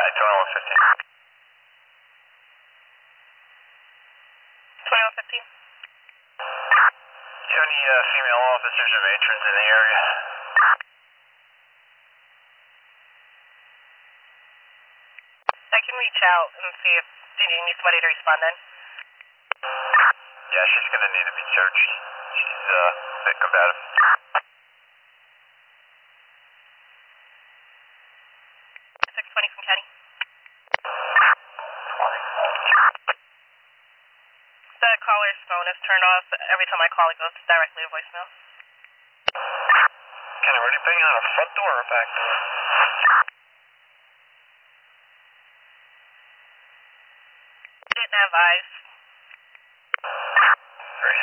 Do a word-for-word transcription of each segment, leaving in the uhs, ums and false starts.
twenty-one fifteen. twenty-one fifteen. Do you have any uh, female officers or matrons in the area? I can reach out and see if do you need somebody to respond then. Yeah, she's gonna need to be searched. She's uh, a bit combative. six twenty from Kenny. The caller's phone is turned off. Every time I call, it goes directly to voicemail. Kenny, were you banging on a front door or a back door? Didn't have eyes. Great.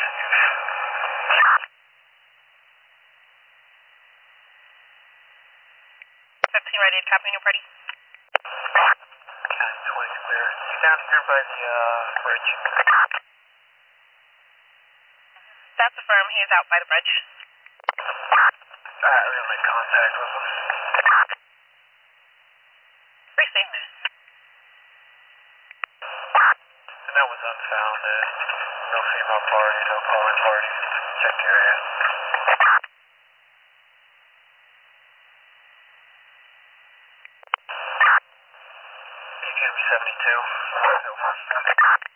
fifteen ready to copy on your party. Okay, twenty clear. You down here by the uh, bridge? That's the firm. He is out by the bridge. Alright, we're gonna make contact with him. Received. And that was unfounded. No female party, no calling party. Check the area. A K M seventy-two.